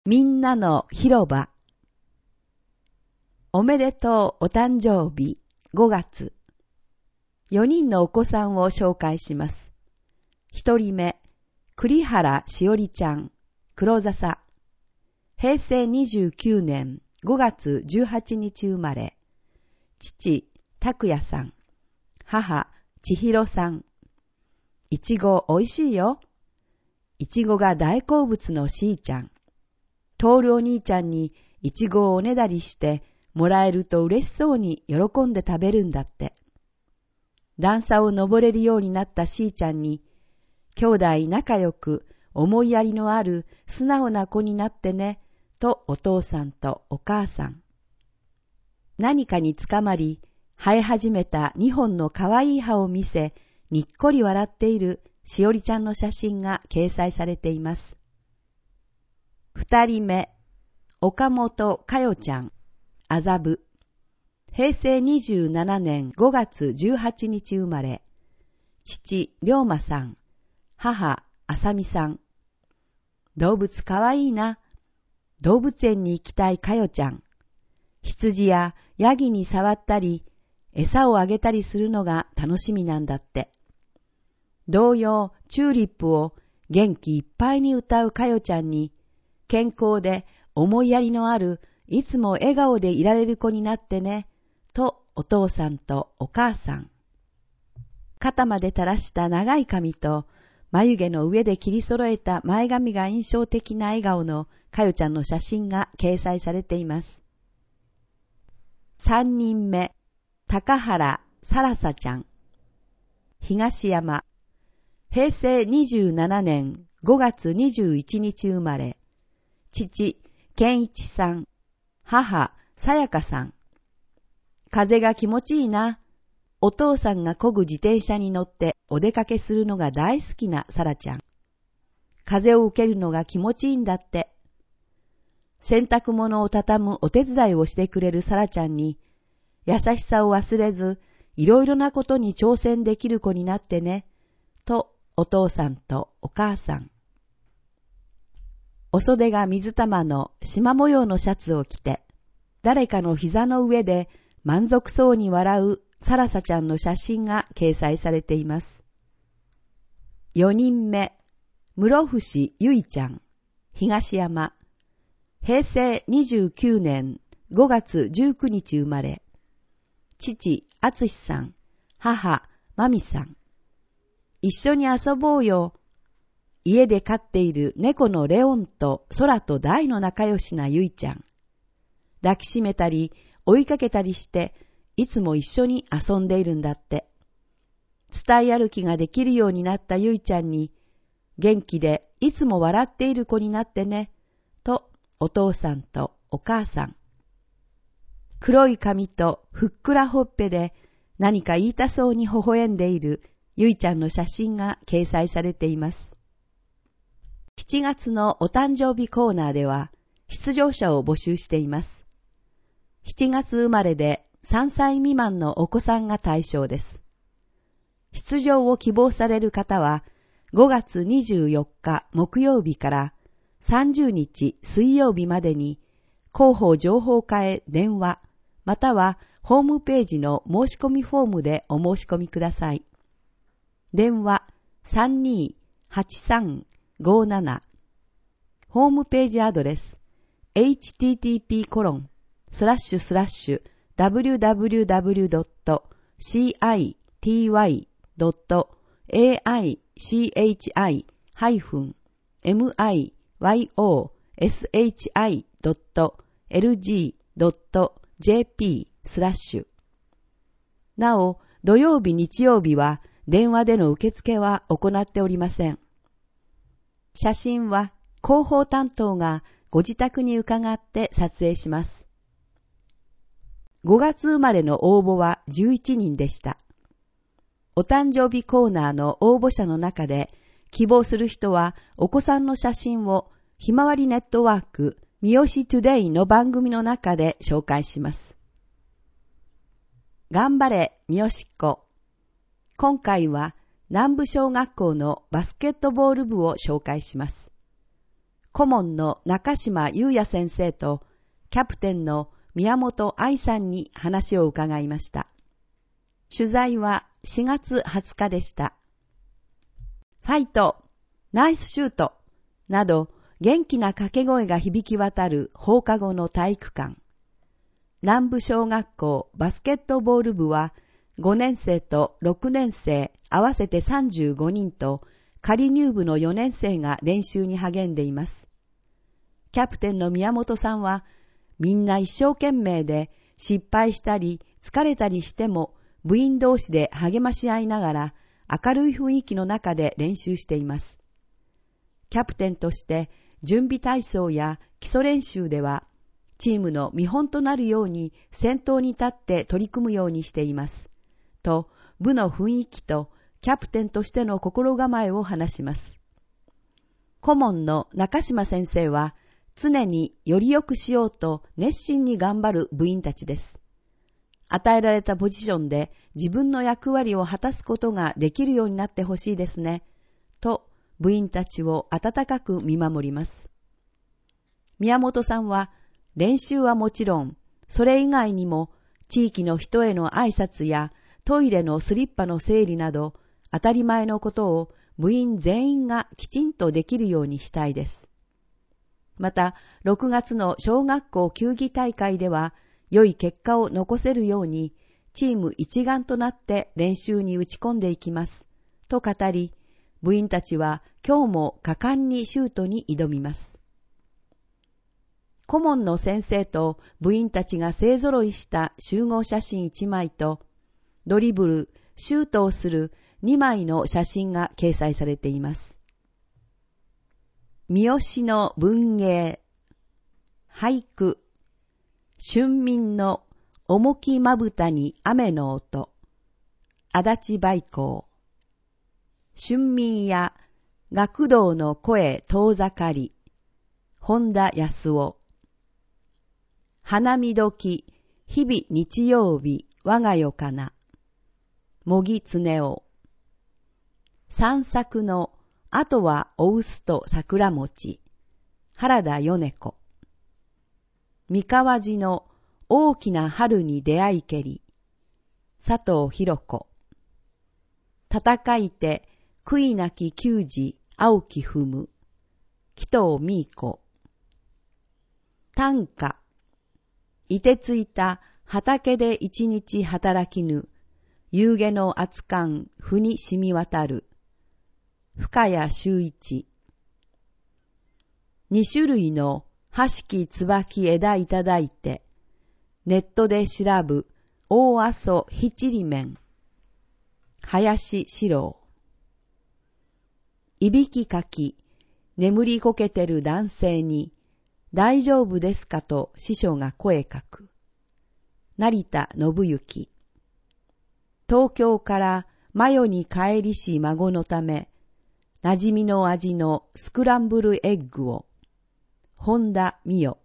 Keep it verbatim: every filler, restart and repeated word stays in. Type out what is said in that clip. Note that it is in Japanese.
みんなの広場。おめでとうお誕生日ごがつ。よにんのお子さんを紹介します。ひとりめ、栗原しおりちゃん、黒笹。へいせいにじゅうきゅうねんごがつじゅうはちにち生まれ。父、拓也さん。母、千尋さん。いちごおいしいよ。いちごが大好物のしーちゃん。トールお兄ちゃんにいちごをおねだりしてもらえると嬉しそうに喜んで食べるんだって。段差を登れるようになったしーちゃんに、兄弟仲良く思いやりのある素直な子になってね、とお父さんとお母さん。何かにつかまり、生え始めたにほんのかわいい葉を見せ、にっこり笑っているしおりちゃんの写真が掲載されています。二人目、岡本かよちゃん、麻布。へいせいにじゅうななねんごがつじゅうはちにち生まれ。父、龍馬さん。母、あさみさん。動物かわいいな。動物園に行きたいかよちゃん。羊やヤギに触ったり、餌をあげたりするのが楽しみなんだって。童謡チューリップを元気いっぱいに歌うかよちゃんに、健康で思いやりのある、いつも笑顔でいられる子になってね、とお父さんとお母さん。肩まで垂らした長い髪と、眉毛の上で切り揃えた前髪が印象的な笑顔のかよちゃんの写真が掲載されています。三人目、高原さらさちゃん。東山。へいせいにじゅうななねんごがつにじゅういちにち生まれ。父、健一さん。母、さやかさん。風が気持ちいいな。お父さんが漕ぐ自転車に乗ってお出かけするのが大好きなさらちゃん。風を受けるのが気持ちいいんだって。洗濯物を畳むお手伝いをしてくれるさらちゃんに、優しさを忘れず、いろいろなことに挑戦できる子になってね、とお父さんとお母さん。お袖が水玉の縞模様のシャツを着て、誰かの膝の上で満足そうに笑うさらさちゃんの写真が掲載されています。よにんめ、室伏ゆいちゃん、東山。へいせいにじゅうきゅうねんごがつじゅうくにち生まれ。父、あつしさん、母、まみさん。一緒に遊ぼうよ。家で飼っている猫のレオンと空と大の仲良しなゆいちゃん。抱きしめたり追いかけたりしていつも一緒に遊んでいるんだって。伝い歩きができるようになったゆいちゃんに元気でいつも笑っている子になってね、とお父さんとお母さん。黒い髪とふっくらほっぺで何か言いたそうに微笑んでいるゆいちゃんの写真が掲載されています。しちがつのお誕生日コーナーでは出場者を募集しています。しちがつ生まれでさんさいみまんのお子さんが対象です。出場を希望される方はごがつにじゅうよっか木曜日からさんじゅうにち水曜日までに広報情報課へ電話またはホームページの申し込みフォームでお申し込みください。電話 さんにーはちさんごーなな ホームページアドレス エイチティーティーピーコロンスラッシュスラッシュダブリューダブリューダブリュードットシーアイティーワイドットエーアイシーエイチアイハイフンエムアイワイオーエスエイチアイドットエルジードットジェーピースラッシュ。なお、土曜日日曜日は電話での受付は行っておりません。写真は広報担当がご自宅に伺って撮影します。ごがつ生まれの応募はじゅういちにんでした。お誕生日コーナーの応募者の中で希望する人はお子さんの写真をひまわりネットワークみよしトゥデイの番組の中で紹介します。頑張れみよしっ子。今回は南部小学校のバスケットボール部を紹介します。 顧問の中島優也先生とキャプテンの宮本愛さんに話を伺いました。取材はしがつはつかでした。ファイト、ナイスシュートなど元気な掛け声が響き渡る放課後の体育館。南部小学校バスケットボール部はごねんせいとろくねんせい合わせてさんじゅうごにんと仮入部のよねんせいが練習に励んでいます。キャプテンの宮本さんはみんな一生懸命で失敗したり疲れたりしても部員同士で励まし合いながら明るい雰囲気の中で練習しています。キャプテンとして準備体操や基礎練習ではチームの見本となるように先頭に立って取り組むようにしています。と部の雰囲気とキャプテンとしての心構えを話します。顧問の中島先生は常により良くしようと熱心に頑張る部員たちです。与えられたポジションで自分の役割を果たすことができるようになってほしいですね。と部員たちを温かく見守ります。宮本さんは練習はもちろん、それ以外にも地域の人への挨拶やトイレのスリッパの整理など当たり前のことを部員全員がきちんとできるようにしたいです。また、ろくがつの小学校球技大会では良い結果を残せるようにチーム一丸となって練習に打ち込んでいきます。と語り、部員たちは今日も果敢にシュートに挑みます。顧問の先生と部員たちが勢ぞろいした集合写真いちまいと、ドリブル、シュートをするにまいの写真が掲載されています。三好の文芸、俳句、春眠の重きまぶたに雨の音、足立梅光、春眠や学童の声遠ざかり、本田康夫、花見時、日々日曜日、我が世かな、茂木恒夫、散策のあとはおうすと桜餅、原田米子、三河路の大きな春に出会いけり、佐藤博子、戦いて悔いなき球児青き踏む、紀藤美子、短歌、いてついた畑で一日働きぬ、夕げの熱燗ふに染み渡る、深谷修一。二種類のはしき椿枝いただいて、ネットで調ぶ大阿蘇七里面。林四郎。いびきかき、眠りこけてる男性に、大丈夫ですかと師匠が声かく。成田信之。東京からマヨに帰りし孫のため、馴染みの味のスクランブルエッグを。本田美代。